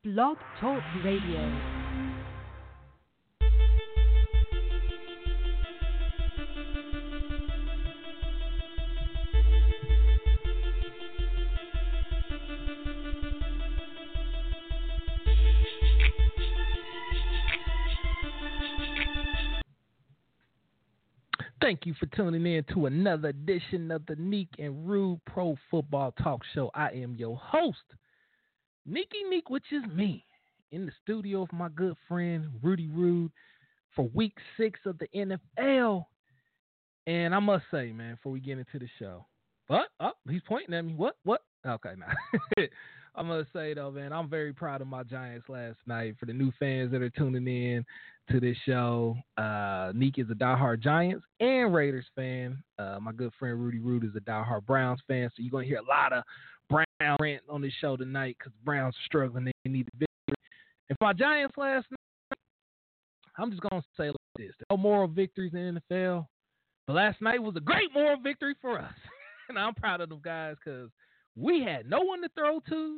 Blog Talk Radio. Thank you for tuning in to another edition of the Neek and Rude Pro Football Talk Show. I am your host, Neeky Neek, which is me, in the studio with my good friend Rudy Rude for Week 6 of the NFL. And I must say, man, before we get into the show, what? Oh, he's pointing at me. What? Okay, now. I must say, though, man, I'm very proud of my Giants last night. For the new fans that are tuning in to this show, Neek is a diehard Giants and Raiders fan. My good friend Rudy Rude is a diehard Browns fan. So you're going to hear a lot of Brown rant on this show tonight because the Browns are struggling. They need the victory. And for my Giants last night, I'm just going to say like this. No moral victories in the NFL. But last night was a great moral victory for us. And I'm proud of them guys because we had no one to throw to.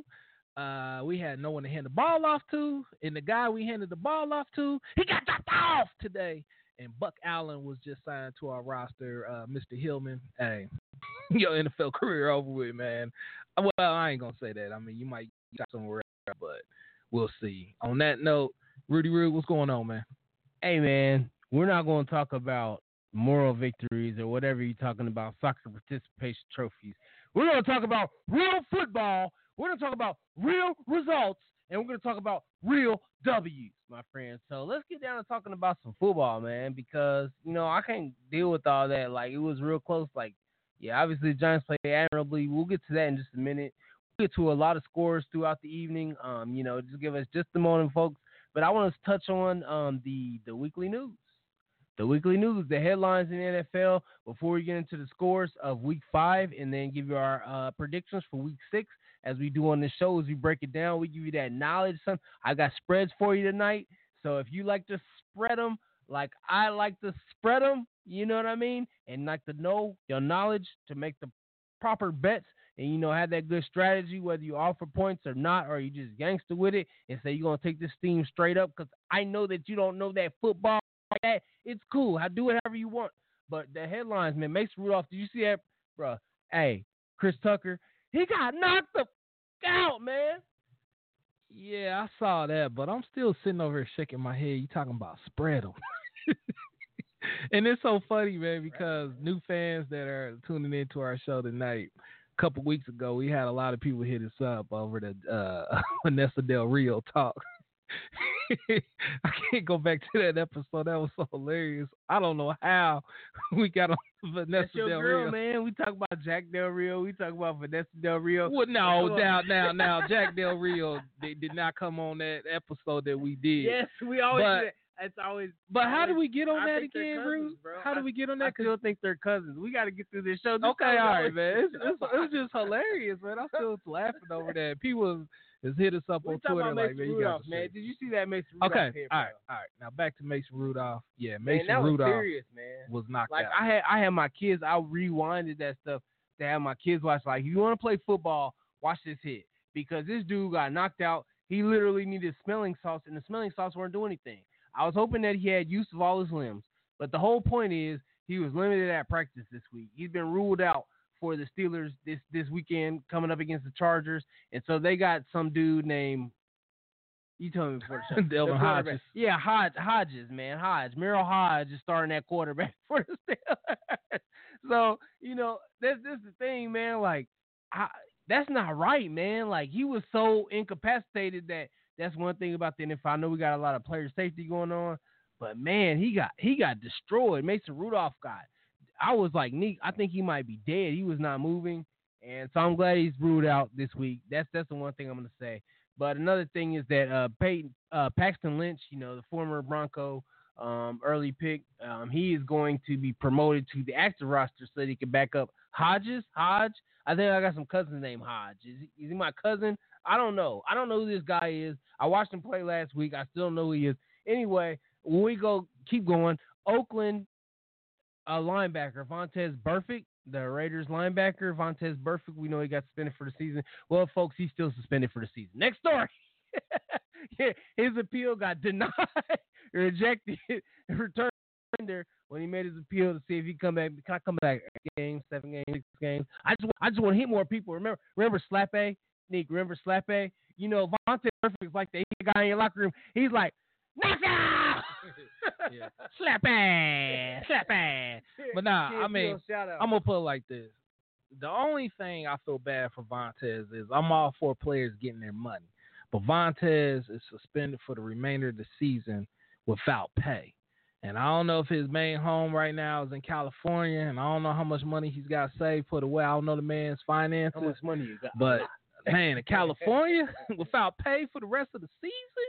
We had no one to hand the ball off to. And the guy we handed the ball off to, he got dropped off today. And Buck Allen was just signed to our roster. Mr. Hillman, hey, your NFL career over with, man. Well, I ain't going to say that. I mean, you might get somewhere else, but we'll see. On that note, Rudy Rude, what's going on, man? Hey, man, we're not going to talk about moral victories or whatever you're talking about, soccer participation trophies. We're going to talk about real football. We're going to talk about real results, and we're going to talk about real W's, my friends. So let's get down to talking about some football, man, because, I can't deal with all that. Like, it was real close. Like, yeah, obviously the Giants played admirably. We'll get to that in just a minute. We'll get to a lot of scores throughout the evening. Just give us just a moment, folks. But I want to touch on the weekly news. The weekly news, the headlines in the NFL before we get into the scores of Week 5 and then give you our predictions for Week 6 as we do on the show. As we break it down, we give you that knowledge. I got spreads for you tonight. So if you like to spread them like I like to spread them, you know what I mean, and like to know your knowledge to make the proper bets and, have that good strategy, whether you offer points or not, or you just gangster with it and say you're going to take this team straight up because I know that you don't know that football. That, it's cool. I do whatever you want. But the headlines, man, Mason Rudolph, did you see that, bro? Hey, Chris Tucker, he got knocked the out, man. Yeah, I saw that, but I'm still sitting over here shaking my head. You talking about spread them. And it's so funny, man, because new fans that are tuning into our show tonight, a couple weeks ago, we had a lot of people hit us up over the Vanessa Del Rio talk. I can't go back to that episode. That was so hilarious. I don't know how we got on Vanessa That's your Del girl, Rio. Man. We talk about Jack Del Rio. We talk about Vanessa Del Rio. Well, no, now, Jack Del Rio they did not come on that episode that we did. Yes, we always do that. It's always. But how do we get on that again, Bruce? How do we get on that? I still think they're cousins. We got to get through this show. Okay, all right, man. It's just hilarious, man. I'm still laughing over that. People has hit us up on Twitter like, man, you got to man. Did you see that Mason Rudolph? Okay, all right. Now back to Mason Rudolph. Yeah, Mason that was Rudolph serious, man. was knocked out. Like I had my kids. I rewinded that stuff to have my kids watch. Like, if you want to play football, watch this hit because this dude got knocked out. He literally needed smelling salts, and the smelling salts weren't doing anything. I was hoping that he had use of all his limbs, but the whole point is he was limited at practice this week. He's been ruled out for the Steelers this weekend coming up against the Chargers, and so they got some dude named, you told me before the show, Delvin Hodges. Yeah, Hodges, man. Merrill Hodge is starting at quarterback for the Steelers. So, that's the thing, man. Like, that's not right, man. Like, he was so incapacitated that's one thing about the NFL. I know we got a lot of player safety going on, but man, he got destroyed. Mason Rudolph I was like, Neek, I think he might be dead. He was not moving, and so I'm glad he's ruled out this week. That's the one thing I'm gonna say. But another thing is that Paxton Lynch, the former Bronco early pick, he is going to be promoted to the active roster so that he can back up Hodge. I think I got some cousins named Hodge. Is he my cousin? I don't know. I don't know who this guy is. I watched him play last week. I still don't know who he is. Anyway, when we keep going, Oakland linebacker Vontaze Burfict, the Raiders linebacker Vontaze Burfict, we know he got suspended for the season. Well, folks, he's still suspended for the season. Next story. Yeah, his appeal got denied, rejected, returned there when he made his appeal to see if he come back. Can I come back? Games, 7 games, 6 games. I just want to hit more people. Remember Slap A? Nick, remember Slap A? You know, Vontae Perfect's like the guy in your locker room. He's like, knock out! Yeah. Slap A! Slap A! But nah, Kid I mean, Bill, shout out. I'm gonna put it like this. The only thing I feel bad for Vontez is I'm all for players getting their money, but Vontez is suspended for the remainder of the season without pay. And I don't know if his main home right now is in California, and I don't know how much money he's got saved for the way. I don't know the man's finances. How much money you got? But man, in California without pay for the rest of the season.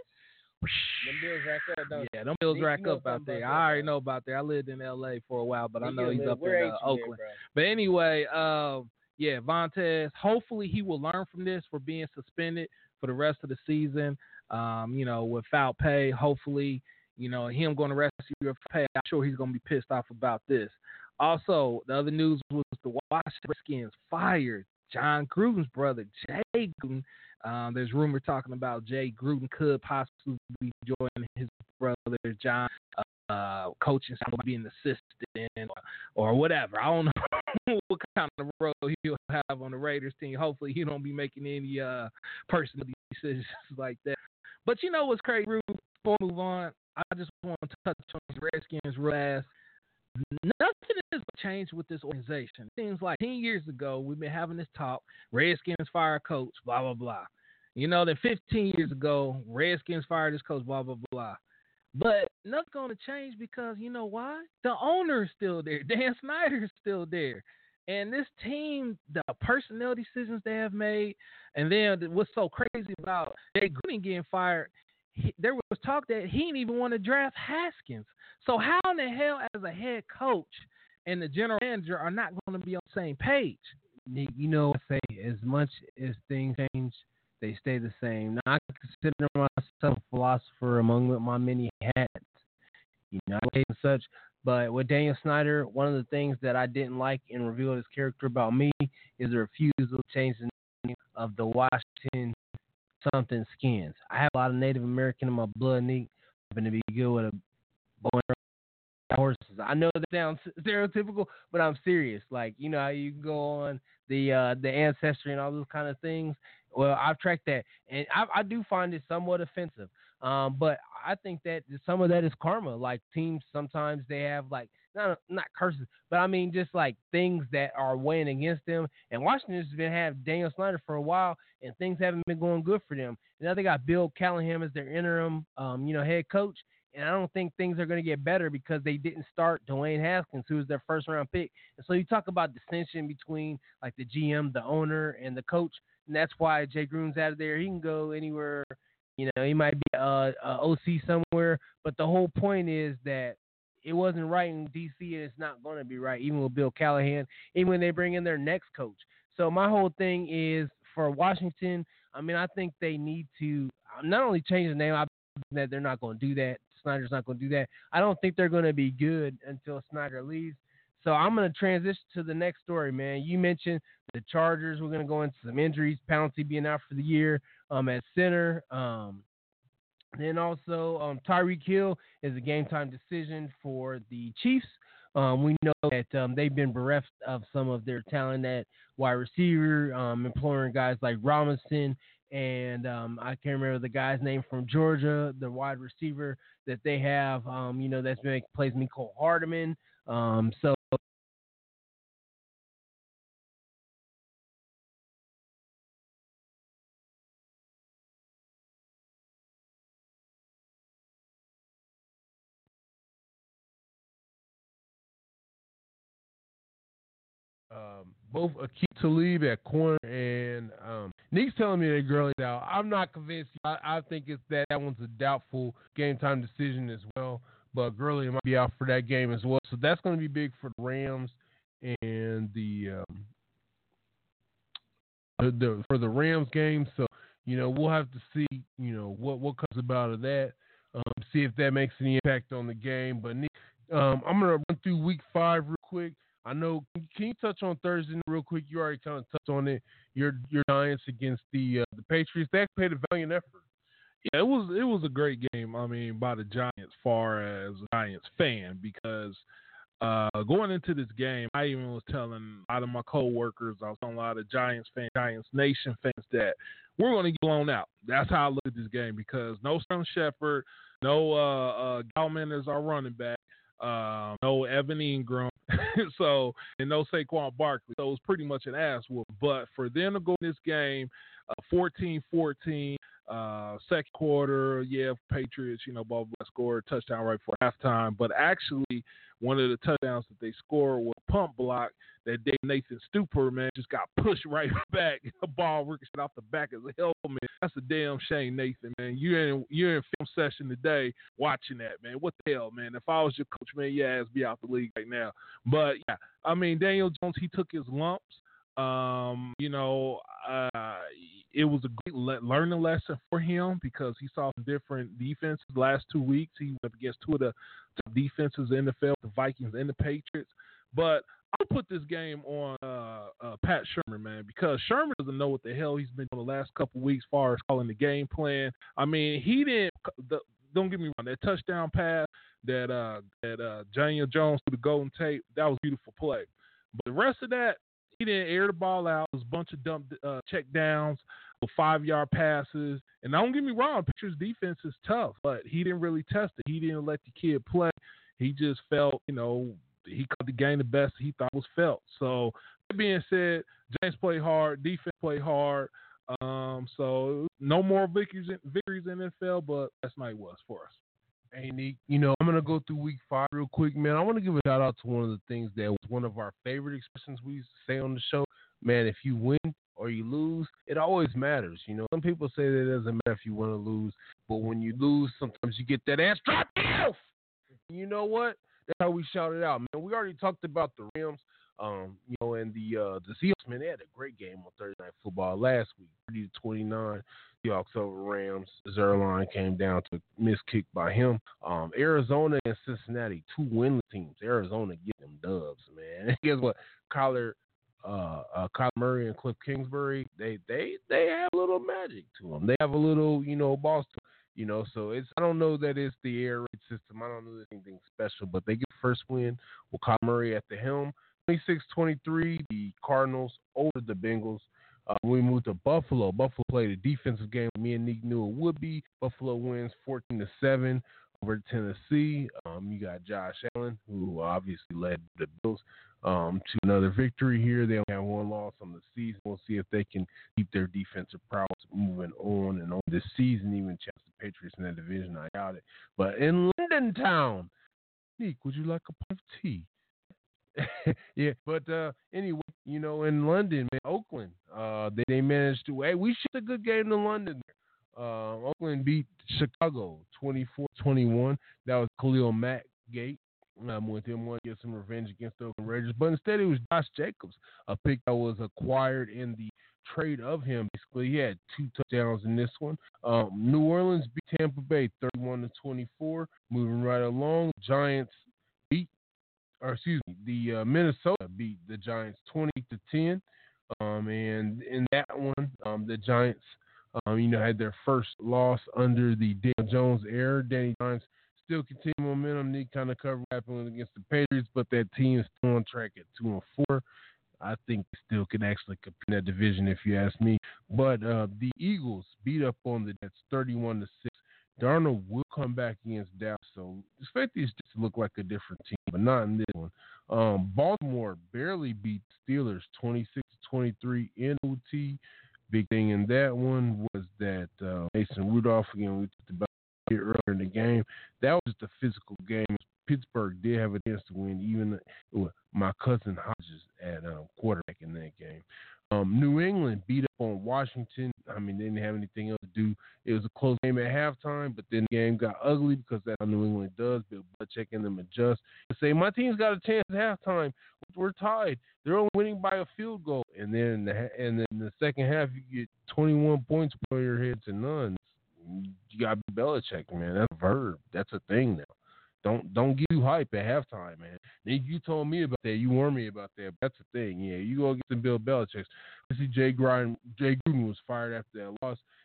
Them bills rack up, don't Yeah, them bills you rack know up out something there. about I that, already bro. know about there. I lived in L.A. for a while, but I You know can he's live- up where in ain't you Oakland. there, bro? But anyway, yeah, Vontez, hopefully he will learn from this for being suspended for the rest of the season, you know, without pay. Hopefully, you know, him going to rest of the year for pay. I'm sure he's going to be pissed off about this. Also, the other news was the Washington Redskins fired John Gruden's brother, Jay Gruden. There's rumor talking about Jay Gruden could possibly be joining his brother John, coaching, being an assistant or whatever. I don't know what kind of role he'll have on the Raiders team. Hopefully, he don't be making any personal decisions like that. But you know what's crazy, Rude? Before we move on, I just want to touch on the Redskins real fast. Nothing has changed with this organization. It seems like 10 years ago, we've been having this talk. Redskins fire coach, blah, blah, blah. You know, then 15 years ago, Redskins fired this coach, blah, blah, blah. But nothing's going to change because you know why? The owner is still there. Dan Snyder is still there. And this team, the personnel decisions they have made, and then what's so crazy about Jay Gruden getting fired, there was talk that he didn't even want to draft Haskins. So how in the hell, as a head coach and the general manager, are not going to be on the same page? Nick, you know, I say as much as things change, they stay the same. Now, I consider myself a philosopher among my many hats, you know, and such. But with Daniel Snyder, one of the things that I didn't like and revealed his character about me is the refusal to change the name of the Washington something Skins. I have a lot of Native American in my blood, Nick. I'm going to be good with a bow and horses. I know that sounds stereotypical, but I'm serious. Like, you know how you can go on the ancestry and all those kind of things. Well, I've tracked that, and I do find it somewhat offensive. But I think that some of that is karma. Like teams, sometimes they have like not curses, but I mean just like things that are weighing against them. And Washington's been have Daniel Snyder for a while, and things haven't been going good for them. And now they got Bill Callahan as their interim, head coach. And I don't think things are going to get better because they didn't start Dwayne Haskins, who was their first round pick. And so you talk about dissension between like the GM, the owner, and the coach. And that's why Jay Gruden's out of there. He can go anywhere. You know, he might be a OC somewhere. But the whole point is that it wasn't right in D.C. and it's not going to be right, even with Bill Callahan, even when they bring in their next coach. So my whole thing is for Washington, I mean, I think they need to not only change the name, I think that they're not going to do that. Snyder's not going to do that. I don't think they're going to be good until Snyder leaves. So I'm going to transition to the next story, man. You mentioned the Chargers. We're going to go into some injuries. Pouncey being out for the year at center. Then also Tyreek Hill is a game-time decision for the Chiefs. We know that they've been bereft of some of their talent at wide receiver, employing guys like Robinson and I can't remember the guy's name from Georgia, the wide receiver that they have, that's been plays Mecole Hardman. Both Akeem Talib at corner and Nick's telling me that Gurley's out. I'm not convinced. I think it's that one's a doubtful game time decision as well. But Gurley might be out for that game as well. So that's going to be big for the Rams and for the Rams game. So we'll have to see what comes about of that. See if that makes any impact on the game. But Nick, I'm gonna run through Week 5 real quick. I know. Can you touch on Thursday real quick? You already kind of touched on it. Your Giants against the Patriots. They played a valiant effort. Yeah, it was a great game. I mean, by the Giants, far as a Giants fan, because going into this game, I even was telling a lot of my coworkers, I was telling a lot of Giants fans, Giants Nation fans, that we're going to get blown out. That's how I look at this game, because no Sterling Shepard, no Gallman is our running back, no Evan Ingram, and no Saquon Barkley. So it was pretty much an ass whoop. But for them to go in this game, 14-14. Second quarter, Patriots, blah, blah, scored a touchdown right before halftime. But actually, one of the touchdowns that they scored was a pump block that Dave Nathan Stupor, man, just got pushed right back. The ball ricocheted off the back of the helmet. That's a damn shame, Nathan, man. You're in film session today watching that, man. What the hell, man? If I was your coach, man, your ass be out the league right now. But, yeah, I mean, Daniel Jones, he took his lumps. It was a great learning lesson for him, because he saw some different defenses the last 2 weeks. He went up against two of the top defenses in the NFL, the Vikings and the Patriots. But I'll put this game on Pat Shermer, man, because Shermer doesn't know what the hell he's been doing the last couple of weeks as far as calling the game plan. I mean, he didn't. Don't get me wrong. That touchdown pass that Daniel Jones threw the Golden Tate, that was a beautiful play. But the rest of that, he didn't air the ball out. It was a bunch of dump check downs, 5-yard passes. And don't get me wrong, Patriots defense is tough, but he didn't really test it. He didn't let the kid play. He just felt, he caught the game the best he thought was felt. So that being said, Giants play hard, defense play hard. So no more victories in the NFL, but last night was for us. Hey, Nick, I'm going to go through week 5 real quick, man. I want to give a shout out to one of the things that was one of our favorite expressions we used to say on the show. Man, if you win or you lose, it always matters. Some people say that it doesn't matter if you win or lose, but when you lose, sometimes you get that ass dropped off. You know what? That's how we shout it out, man. We already talked about the Rams, and the Seahawks, man. They had a great game on Thursday Night Football last week, 30-29. Seahawks over Rams. Zerline came down to a missed kick by him. Arizona and Cincinnati, 2 winless teams. Arizona get them dubs, man. Guess what? Kyler Murray and Cliff Kingsbury, they have a little magic to them. They have a little, boss to them. So I don't know that it's the air raid system. I don't know that anything special, but they get the first win with Kyler Murray at the helm. 26-23, the Cardinals over the Bengals. We moved to Buffalo. Buffalo played a defensive game. Me and Nick knew it would be. Buffalo wins 14-7 over Tennessee. You got Josh Allen, who obviously led the Bills to another victory here. They only have 1 loss on the season. We'll see if they can keep their defensive prowess moving on and on this season, even chance the Patriots in that division. I doubt it. But in London Town, Nick, would you like a pot of tea? Yeah, but anyway, in London, man, Oakland, they managed to. We shot a good game in London. Oakland beat Chicago 24-21. That was Khalil Mack gate. With him wanting to get some revenge against the Oakland Raiders, but instead it was Josh Jacobs, a pick that was acquired in the trade of him. Basically, he had 2 touchdowns in this one. New Orleans beat Tampa Bay 31-24. Moving right along, Giants the Minnesota beat the Giants 20-10. And in that one, the Giants, had their first loss under the Daniel Jones era. Danny Dimes still continue momentum. They kind of covered what happened against the Patriots, but that team is still on track at 2-4. I think they still can actually compete in that division, if you ask me. But the Eagles beat up on the Jets 31-6. Darnold will come back against Dallas, so expect these to look like a different team, but not in this one. Baltimore barely beat Steelers 26-23 in OT. Big thing in that one was that Mason Rudolph, again, we talked about it earlier in the game. That was just a physical game. Pittsburgh did have a chance to win, even with my cousin Hodges at quarterback in that game. New England beat up on Washington. I mean, they didn't have anything else to do. It was a close game at halftime, but then the game got ugly because that's how New England does. Bill Belichick and them adjust. They say, my team's got a chance at halftime. We're tied. They're only winning by a field goal. And then in the second half, you get 21 points for your head to none. You got Belichick, man. That's a verb. That's a thing now. Don't get too hype at halftime, man. You told me about that. You warned me about that. That's the thing. Yeah, you go get some Bill Belichick. I see Jay Gruden was fired after that loss.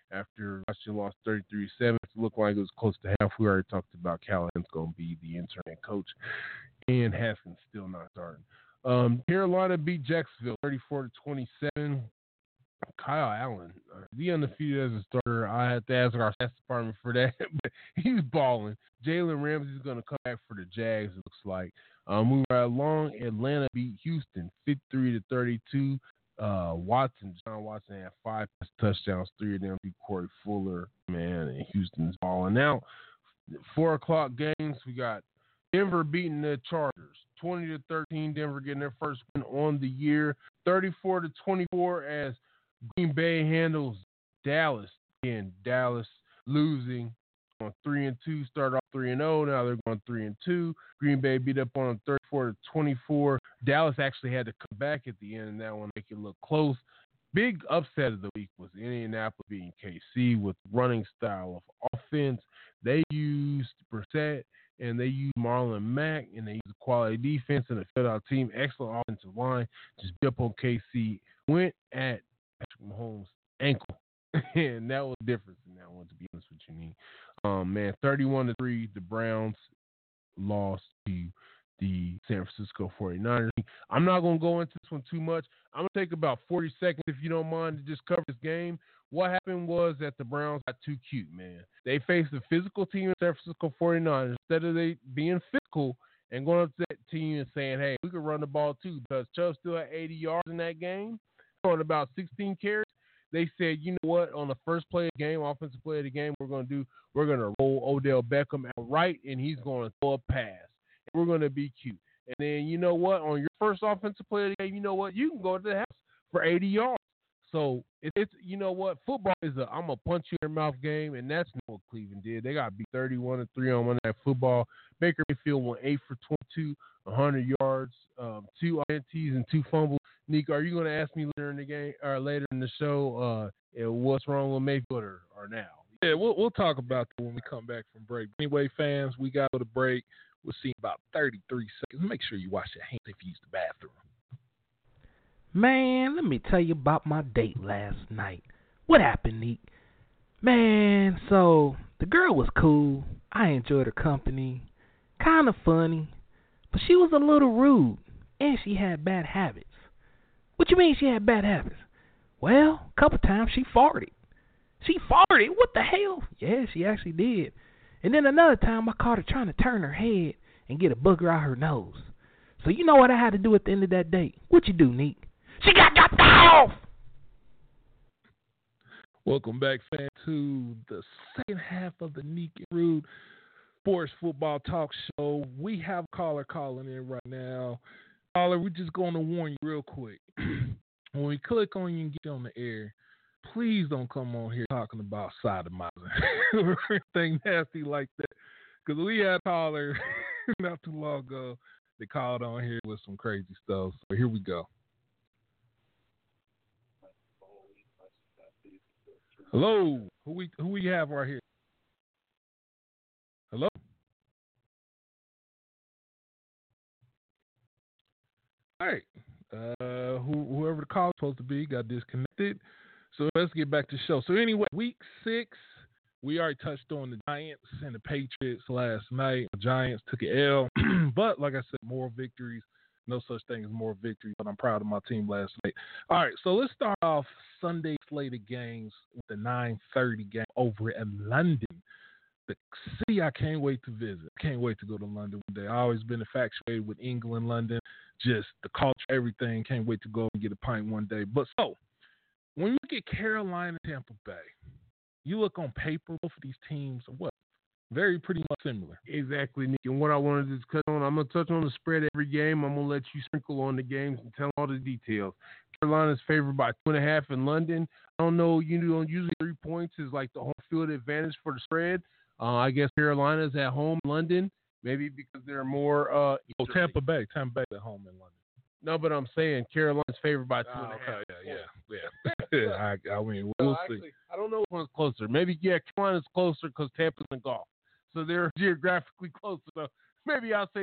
after Washington lost 33-7. It looked like it was close to half. We already talked about Callahan's going to be the interim coach, and Haskins still not starting. Carolina beat Jacksonville 34-27. Kyle Allen, is he undefeated as a starter? I have to ask our stats department for that, but he's balling. Jalen Ramsey's going to come back for the Jags, it looks like. Moving right along, Atlanta beat Houston 53-32. John Watson had 5 touchdowns, 3 of them beat Corey Fuller. Man, and Houston's balling out. 4 o'clock games, we got Denver beating the Chargers 20-13. Denver getting their first win on the year. 34-24 as Green Bay handles Dallas. Again, Dallas losing on 3-2, started off 3-0. Now they're going 3-2. Green Bay beat up on them 34-24. Dallas actually had to come back at the end of that one, make it look close. Big upset of the week was Indianapolis beating KC with running style of offense. They used Brissett and they used Marlon Mack, and they used quality defense and a filled-out team. Excellent offensive line. Just beat up on KC. Went at Patrick Mahomes' ankle. And that was the difference in that one, to be honest with you, man, 31-3, the Browns lost to the San Francisco 49ers. I'm not going to go into this one too much. I'm going to take about 40 seconds, if you don't mind, to just cover this game. What happened was that the Browns got too cute, man. They faced a physical team in San Francisco 49ers. Instead of they being physical and going up to that team and saying, hey, we can run the ball too, because Chubb still had 80 yards in that game on about 16 carries. They said, you know what, on the first play of the game, offensive play of the game, we're going to roll Odell Beckham out right, and he's going to throw a pass. And we're going to be cute. And then, you know what, on your first offensive play of the game, you know what, you can go to the house for 80 yards. So, it's you know what, football is I'm going to punch you in your mouth game, and that's not what Cleveland did. They got beat 31-3 on Monday Night Football. Baker Mayfield went 8 for 22, 100 yards, 2 INTs and 2 fumbles. Nick, are you going to ask me later in the game or later in the show what's wrong with Mayfield or now? Yeah, we'll talk about that when we come back from break. Anyway, fans, we got to go to break. We'll see about 33 seconds. Make sure you wash your hands if you use the bathroom. Man, let me tell you about my date last night. What happened, Neek? Man, so the girl was cool. I enjoyed her company. Kind of funny. But she was a little rude. And she had bad habits. What you mean she had bad habits? Well, a couple times she farted. She farted? What the hell? Yeah, she actually did. And then another time I caught her trying to turn her head and get a booger out her nose. So you know what I had to do at the end of that date? What you do, Neek? She got dropped off! Welcome back, fans, to the second half of the Neek and Rude Sports Football Talk Show. We have a caller calling in right now. Caller, we're just going to warn you real quick. When we click on you and get you on the air, please don't come on here talking about sodomizing or anything nasty like that. Because we had a caller not too long ago that called on here with some crazy stuff. So here we go. Hello, who we have right here? Hello? All right. Whoever the call is supposed to be got disconnected. So let's get back to the show. So anyway, week 6, we already touched on the Giants and the Patriots last night. The Giants took an L, but like I said, more victories. No such thing as more victories, but I'm proud of my team last night. All right, so let's start off Sunday slate of games with the 9:30 game over in London. The city I can't wait to visit. Can't wait to go to London one day. I've always been infatuated with England, London, just the culture, everything. Can't wait to go and get a pint one day. But so, when you look at Carolina, Tampa Bay, you look on paper, both of these teams are what? Very pretty much similar. Exactly, Nick. And what I wanted to discuss on, I'm going to touch on the spread every game. I'm going to let you sprinkle on the games and tell all the details. Carolina's favored by 2.5 in London. I don't know, you don't usually 3 points is like the home field advantage for the spread. I guess Carolina's at home in London, maybe because they're more Tampa Bay at home in London. No, but I'm saying Carolina's favored by 2.5. Okay, yeah. I mean, we'll see. Actually, I don't know which one's closer. Maybe, Carolina's closer because Tampa's in golf. So they're geographically closer. So maybe I'll say this.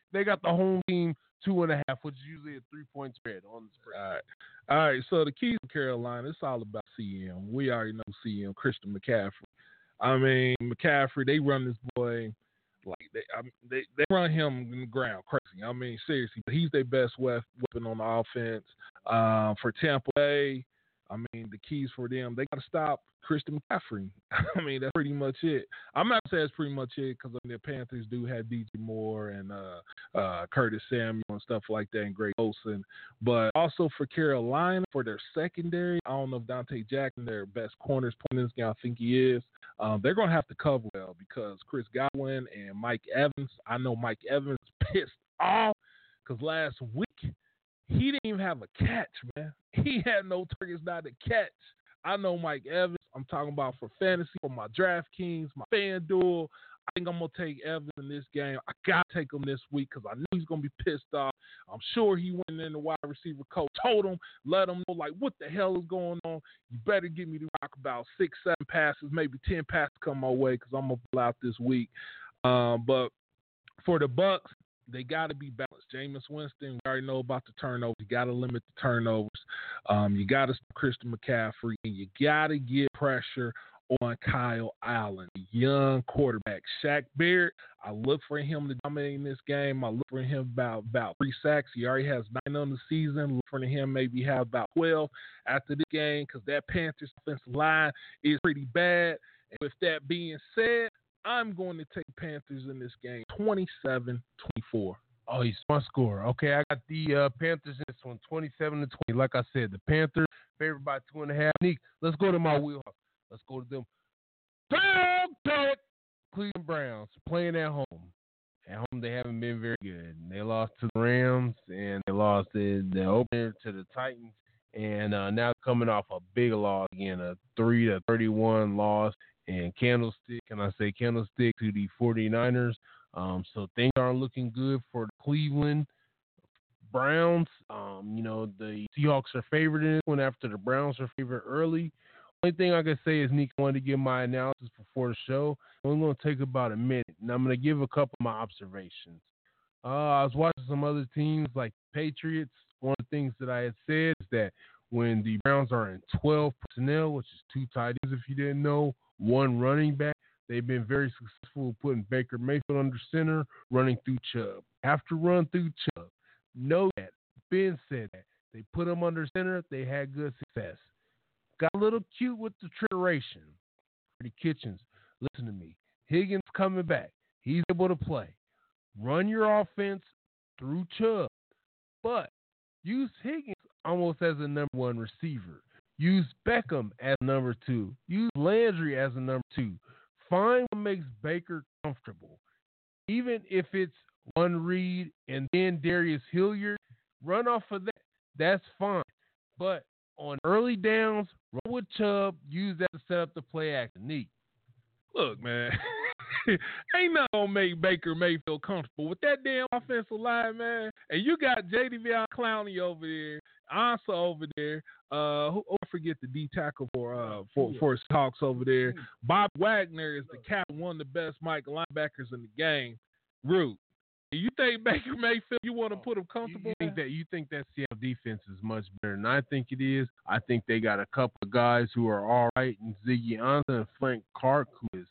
They got the home team 2.5, which is usually a 3-point spread on the spread. All right. So the keys to Carolina, it's all about CM. We already know CM, Christian McCaffrey. I mean, McCaffrey, they run this boy like they run him in the ground crazy. I mean, seriously, he's their best weapon on the offense. For Tampa Bay, I mean, the keys for them, they got to stop Christian McCaffrey. I mean, that's pretty much it. I'm not saying that's pretty much it because the Panthers do have DJ Moore and Curtis Samuel and stuff like that and Greg Olsen. But also for Carolina, for their secondary, I don't know if Dante Jackson, their best corners playing this game, I think he is. They're going to have to cover well because Chris Godwin and Mike Evans, I know Mike Evans pissed off because last week, he didn't even have a catch, man. He had no targets, not a catch. I know Mike Evans. I'm talking about for fantasy, for my DraftKings, my FanDuel. I think I'm going to take Evans in this game. I got to take him this week because I know he's going to be pissed off. I'm sure he went in the wide receiver coach, told him, let him know, like, what the hell is going on? You better get me to rock about 6, 7 passes, maybe 10 passes come my way because I'm going to pull out this week. But for the Bucks, they got to be balanced. Jameis Winston, we already know about the turnovers. You got to limit the turnovers. You got to stop Christian McCaffrey, and you got to get pressure on Kyle Allen, the young quarterback. Shaq Barrett, I look for him to dominate in this game. I look for him about 3 sacks. He already has 9 on the season. Look for him maybe have about 12 after the game because that Panthers offensive line is pretty bad. And with that being said, I'm going to take Panthers in this game, 27-24. Oh, he's my score. Okay, I got the Panthers in this one, 27-20. Like I said, the Panthers favored by 2.5. Nick, let's go to my wheelhouse. Let's go to them. Dog Cleveland Browns playing at home. At home, they haven't been very good. They lost to the Rams, and they lost the opener to the Titans. And now coming off a big loss again, a 30-31 loss. And candlestick to the 49ers. So things aren't looking good for the Cleveland Browns. The Seahawks are favored in this one after the Browns are favored early. Only thing I can say is, Nick, I wanted to give my analysis before the show. I'm going to take about a minute, and I'm going to give a couple of my observations. I was watching some other teams like the Patriots. One of the things that I had said is that when the Browns are in 12 personnel, which is 2 tight ends if you didn't know, 1 running back, they've been very successful putting Baker Mayfield under center, running through Chubb. Have to run through Chubb. Know that. Ben said that. They put him under center. They had good success. Got a little cute with the trituration. Freddie Kitchens, listen to me. Higgins coming back. He's able to play. Run your offense through Chubb. But use Higgins almost as a number 1 receiver. Use Beckham as number 2. Use Landry as a number 2. Find what makes Baker comfortable. Even if it's 1 read and then Darius Hilliard, run off of that. That's fine. But on early downs, run with Chubb. Use that to set up the play action. Neat. Look, man. Ain't nothing gonna make Baker Mayfield comfortable with that damn offensive line, man. And you got Jadeveon Clowney over there, Ansa over there. I forget the D tackle for Hawks over there. Bob Wagner is the captain, one of the best Mike linebackers in the game. Root. You think Baker Mayfield, you want to put him comfortable? You think that Seattle defense is much better than I think it is. I think they got a couple of guys who are all right, and Ziggy Ansah and Frank Clark, who is,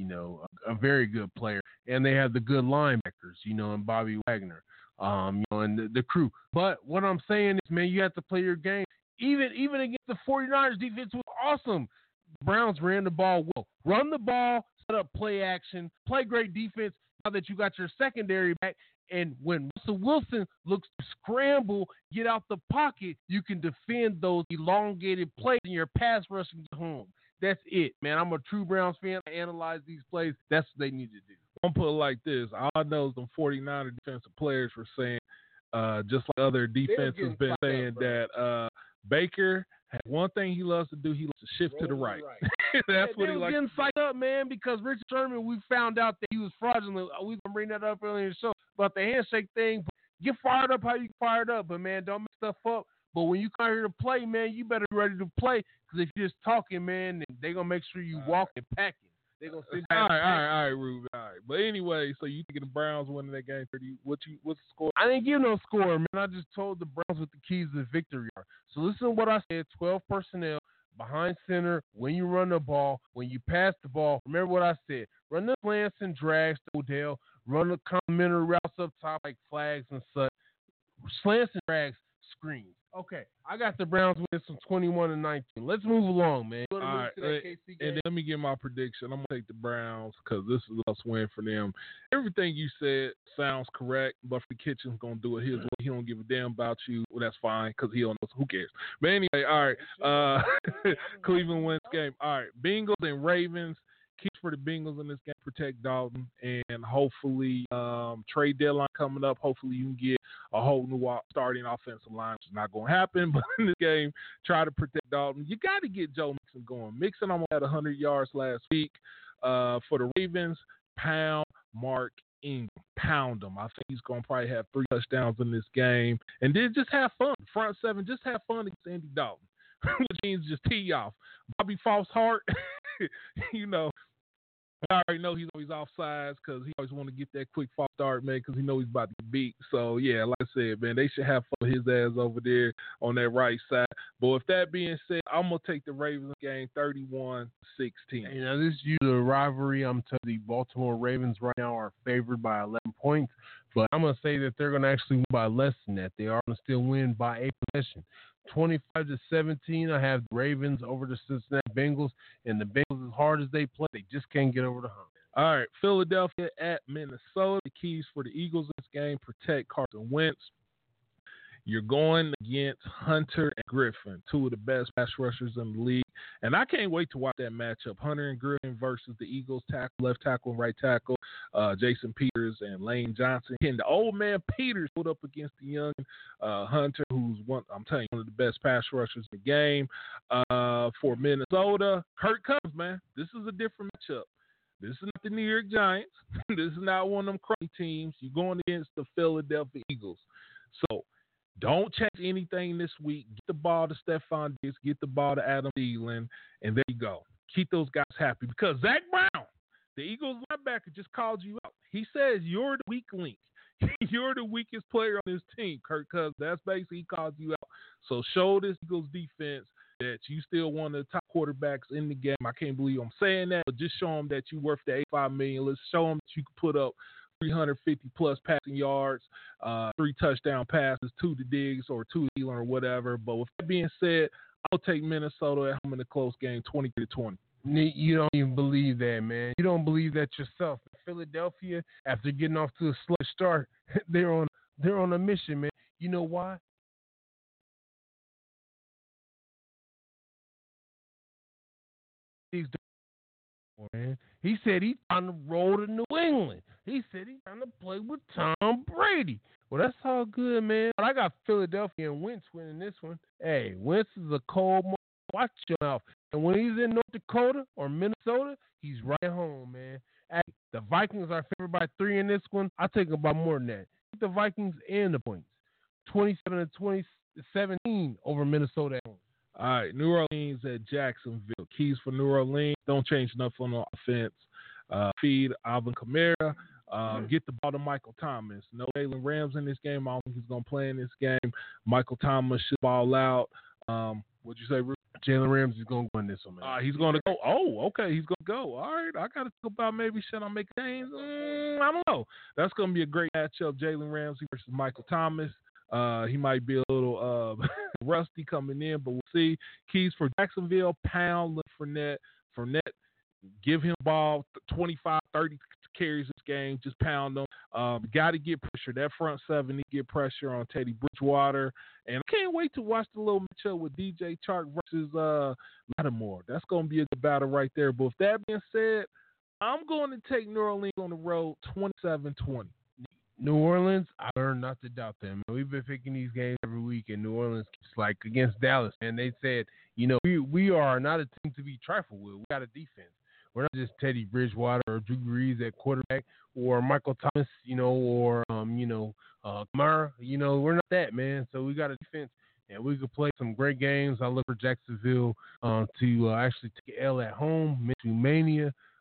a very good player. And they have the good linebackers, and Bobby Wagner, and the crew. But what I'm saying is, man, you have to play your game. Even against the 49ers, defense was awesome. Browns ran the ball well. Run the ball, set up play action, play great defense. Now that you got your secondary back, and when Russell Wilson looks to scramble, get out the pocket, you can defend those elongated plays in your pass rush and get home. That's it, man. I'm a true Browns fan. I analyze these plays. That's what they need to do. I'm put it like this. All I know is the 49er defensive players were saying, just like other defenses been saying, that Baker, one thing he loves to do, he loves to shift to the right. That's what he likes. Getting psyched up, man, because Richard Sherman, we found out that he was fraudulent. We gonna bring that up earlier in the show about the handshake thing. Get fired up how you fired up, but man, don't make stuff up. But when you come here to play, man, you better be ready to play. Because if you're just talking, man, they're gonna make sure you walk and packing. They're gonna sit All back. right, Ruben. All right. But anyway, so you thinking the Browns winning that game? What's the score? I didn't give no score, man. I just told the Browns what the keys to victory are. So listen to what I said. 12 personnel behind center when you run the ball, when you pass the ball. Remember what I said. Run the slants and drags to Odell. Run the complimentary routes up top like flags and such. Slants and drags, screens. Okay, I got the Browns with some 21-19. Let's move along, man. All right, and then let me get my prediction. I'm gonna take the Browns because this is a win for them. Everything you said sounds correct, but the Kitchen's gonna do it his way. He don't give a damn about you. Well, that's fine because he don't know. Who cares? But anyway, all right. Cleveland wins game. All right, Bengals and Ravens. Keys for the Bengals in this game: protect Dalton, and hopefully trade deadline coming up. Hopefully you can get a whole new starting offensive line, which is not going to happen. But in this game, try to protect Dalton. You got to get Joe Mixon going. Mixon almost had 100 yards last week. For the Ravens, pound Mark Ingram. Pound him. I think he's going to probably have 3 touchdowns in this game. And then just have fun. Front seven, just have fun against Andy Dalton. Which means just tee off. Bobby False Heart, you know, I already know he's always offsides because he always want to get that quick false start, man, because he know he's about to get beat. So, yeah, like I said, man, they should have fun with his ass over there on that right side. But with that being said, I'm going to take the Ravens game 31-16. You know, this is usually a rivalry. I'm telling you, the Baltimore Ravens right now are favored by 11 points. But I'm going to say that they're going to actually win by less than that. They are going to still win by a possession. 25-17, I have the Ravens over the Cincinnati Bengals, and the Bengals, as hard as they play, they just can't get over the hump. All right, Philadelphia at Minnesota. The keys for the Eagles in this game: protect Carson Wentz. You're going against Hunter and Griffin, 2 of the best pass rushers in the league. And I can't wait to watch that matchup. Hunter and Griffin versus the Eagles tackle, left tackle and right tackle, Jason Peters and Lane Johnson. And the old man Peters put up against the young Hunter, who's one of the best pass rushers in the game. For Minnesota, Kirk Cousins, man. This is a different matchup. This is not the New York Giants. This is not one of them crummy teams. You're going against the Philadelphia Eagles. So, don't change anything this week. Get the ball to Stephon Diggs. Get the ball to Adam Thielen. And there you go. Keep those guys happy. Because Zach Brown, the Eagles linebacker, just called you out. He says you're the weak link. You're the weakest player on this team, Kirk Cousins. That's basically he called you out. So show this Eagles defense that you still one of the top quarterbacks in the game. I can't believe I'm saying that, but just show them that you're worth the $85 million. Let's show them that you can put up 350-plus passing yards, 3 touchdown passes, 2 to Diggs or 2 to Thielen or whatever. But with that being said, I'll take Minnesota at home in a close game, 20-20. You don't even believe that, man. You don't believe that yourself. Philadelphia, after getting off to a slow start, they're on a mission, man. You know why? He said he's trying to roll to New England. He said he's trying to play with Tom Brady. Well, that's all good, man. But I got Philadelphia and Wentz winning this one. Hey, Wentz is a cold man. Watch your mouth. And when he's in North Dakota or Minnesota, he's right at home, man. Hey, the Vikings are favored by 3 in this one. I'll take about more than that. The Vikings and the points. 27-17 over Minnesota at home. All right, New Orleans at Jacksonville. Keys for New Orleans: don't change nothing on offense. Feed Alvin Kamara. Get the ball to Michael Thomas. No Jalen Rams in this game. I don't think he's going to play in this game. Michael Thomas should ball out. What'd you say, Ruth? Jalen Ramsey's going to go in this one, man. He's going to go. Oh, okay. He's going to go. All right. I got to think about maybe should I make games? I don't know. That's going to be a great matchup. Jalen Ramsey versus Michael Thomas. He might be a little rusty coming in, but we'll see. Keys for Jacksonville: pound Fournette. Fournette, give him ball 25, 30 carries this game. Just pound them. Got to get pressure. That front seven need to get pressure on Teddy Bridgewater. And I can't wait to watch the little matchup with DJ Chark versus Lattimore. That's going to be a good battle right there. But with that being said, I'm going to take New Orleans on the road 27-20. New Orleans, I learned not to doubt them. We've been picking these games every week, and New Orleans, like against Dallas, and they said, we are not a team to be trifled with. We got a defense. We're not just Teddy Bridgewater or Drew Brees at quarterback or Michael Thomas, or Kamara. We're not that, man. So we got a defense, and we could play some great games. I look for Jacksonville to actually take an L at home, Minshew Mania.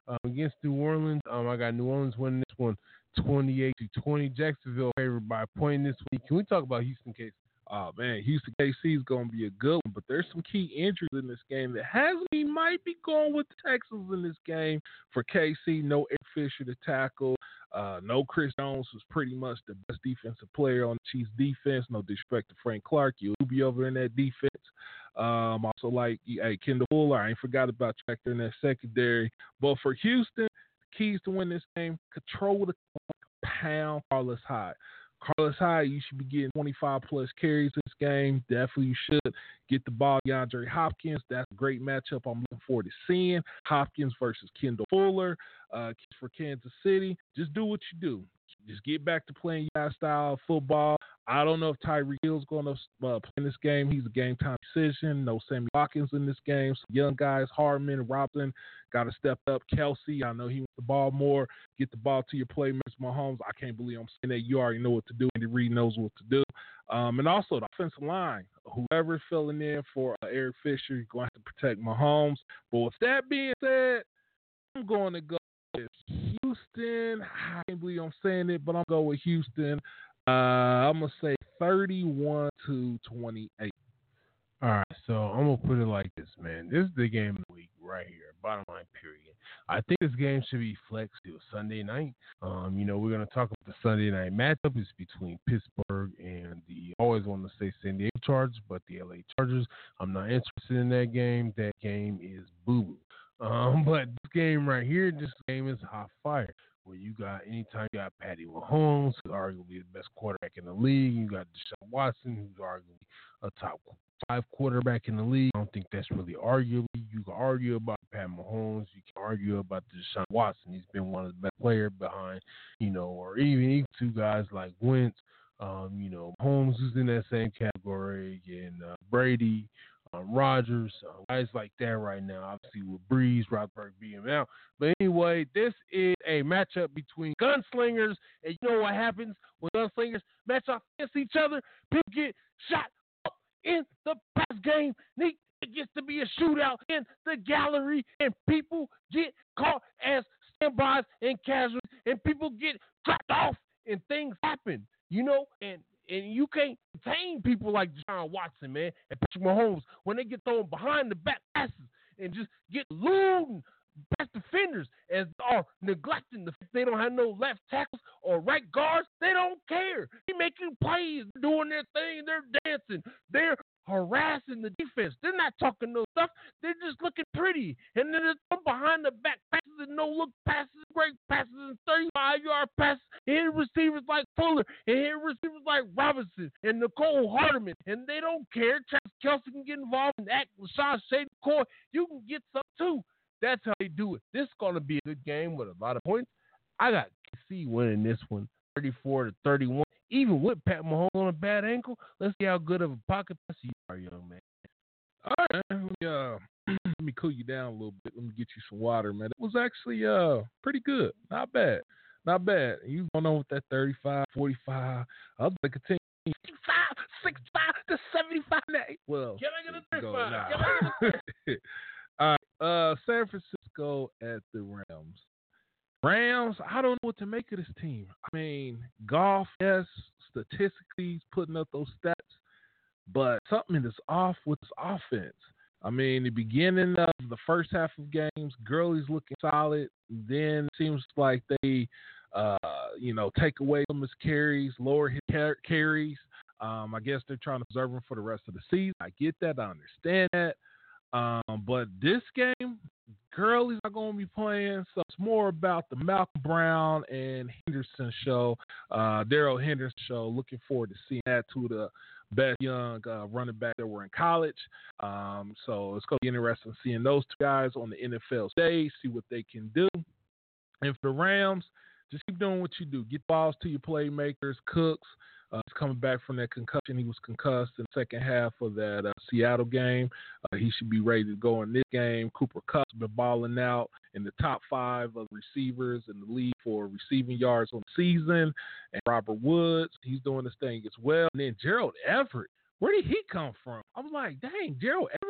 against New Orleans. I got New Orleans winning this one 28-20. Jacksonville favored by a point this week. Can we talk about Houston KC? Oh, man, Houston KC is going to be a good one, but there's some key injuries in this game that he might be going with the Texans in this game. For KC, no Eric Fisher to tackle. No Chris Jones, who's pretty much the best defensive player on the Chiefs defense. No disrespect to Frank Clark. You'll be over in that defense. Also like, hey, Kendall Fuller. I ain't forgot about you back there in that secondary. But for Houston, keys to win this game, control the pound Carlos Hyde. Carlos Hyde, you should be getting 25-plus carries this game. Definitely you should get the ball to DeAndre Hopkins. That's a great matchup I'm looking forward to seeing. Hopkins versus Kendall Fuller for Kansas City. Just do what you do. Just get back to playing your style of football. I don't know if Tyreek Hill's going to play in this game. He's a game-time decision. No Sammy Watkins in this game. So young guys, Hardman, Robinson, got to step up. Kelsey, I know he wants the ball more. Get the ball to your playmakers, Mahomes. I can't believe I'm saying that. You already know what to do. Andy Reid knows what to do. And also the offensive line. Whoever's filling in for Eric Fisher, you're going to have to protect Mahomes. But with that being said, I'm going to go with Houston. I can't believe I'm saying it, but I'm going to go with Houston. I'm going to say 31-28. All right, so I'm going to put it like this, man. This is the game of the week right here, bottom line, period. I think this game should be flexed to a Sunday night. We're going to talk about the Sunday night matchup. It's between Pittsburgh and I always want to say San Diego Chargers, but the LA Chargers. I'm not interested in that game. That game is boo-boo. But this game right here, this game is hot fire. Where anytime you got Patty Mahomes, who's arguably the best quarterback in the league, you got Deshaun Watson, who's arguably a top 5 quarterback in the league. I don't think that's really arguable. You can argue about Pat Mahomes. You can argue about Deshaun Watson. He's been one of the best players behind, or even two guys like Wentz. Mahomes is in that same category, and Brady. Rodgers, guys like that right now. Obviously with Breeze, Roethlisberger being out. But anyway, this is a matchup between gunslingers, and you know what happens when gunslingers match up against each other? People get shot up in the pass game. It gets to be a shootout in the gallery, and people get caught as standbys and casualties, and people get dropped off, and things happen, and you can't contain people like Deshaun Watson, man, and Patrick Mahomes when they get thrown behind the back passes and just get looting past defenders as are neglecting the fact they don't have no left tackles or right guards. They don't care. They're making plays, doing their thing, they're dancing, they're harassing the defense. They're not talking no stuff. They're just looking pretty. And then they're behind the back passes and no-look passes, great passes, and 35-yard passes, and hit receivers like Fuller, and hit receivers like Robinson and Nicole Hardeman. And they don't care. Travis Kelce can get involved and act. LaShawn Shady Core, you can get some too. That's how they do it. This is going to be a good game with a lot of points. I got KC winning this one 34-31. Even with Pat Mahomes on a bad ankle, let's see how good of a pocket passer you are, young man. All right, let me cool you down a little bit. Let me get you some water, man. It was actually pretty good. Not bad. You going on with that 35, 45. I'll continue. 65 to 75. Well, can I get a 35? All right, San Francisco at the Rams. Rams, I don't know what to make of this team. I mean, Goff, yes, statistically he's putting up those stats, but something is off with his offense. I mean, the beginning of the first half of games, Gurley's looking solid. Then it seems like they, take away some of his carries, lower his carries. I guess they're trying to preserve him for the rest of the season. I get that. I understand that. But this game, Gurley's not going to be playing, so it's more about the Malcolm Brown and Henderson show, Darrell Henderson show. Looking forward to seeing that, to the best young running back that were in college. So it's going to be interesting seeing those two guys on the NFL stage, see what they can do. And for the Rams, just keep doing what you do. Get balls to your playmakers. Cooks, he's coming back from that concussion. He was concussed in the second half of that Seattle game. He should be ready to go in this game. Cooper Kupp's been balling out in the top 5 of receivers in the league for receiving yards on the season. And Robert Woods, he's doing this thing as well. And then Gerald Everett, where did he come from? I was like, dang, Gerald Everett,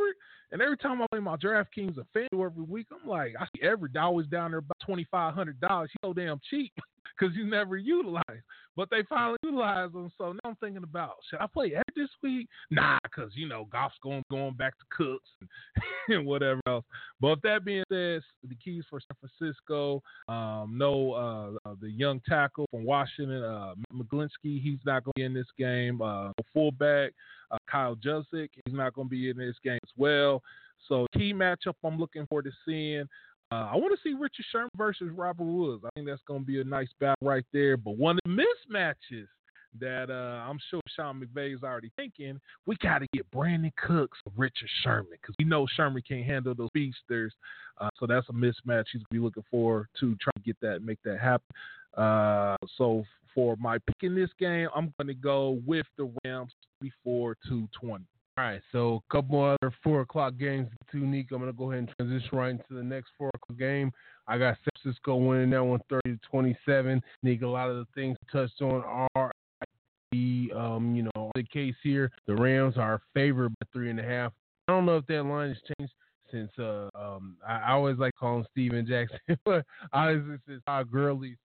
And every time I play my DraftKings or FanDuel every week, I'm like, I see Everett always down there about $2,500. He's so damn cheap because you never utilize. But they finally utilized them. So now I'm thinking about, should I play Everett this week? Nah, because, Goff's going back to Cooks and whatever else. But with that being said, the keys for San Francisco, the young tackle from Washington, McGlinchey, he's not going to be in this game. Fullback, Kyle Juszczyk, he's not going to be in this game as well. So key matchup I'm looking forward to seeing. I want to see Richard Sherman versus Robert Woods. I think that's going to be a nice battle right there. But one of the mismatches that I'm sure Sean McVay is already thinking, we got to get Brandon Cooks or Richard Sherman because we know Sherman can't handle those speedsters. So that's a mismatch he's going to be looking forward to try to get that, make that happen. So for my pick in this game, I'm going to go with the Rams 34-20. All right, so a couple more other 4 o'clock games to Nick. I'm going to go ahead and transition right into the next 4 o'clock game. I got San Francisco winning that one 30-27. Nick, a lot of the things touched on are the case here. The Rams are favored by 3.5. I don't know if that line has changed since I always like calling Steven Jackson, but obviously since Todd Gurley's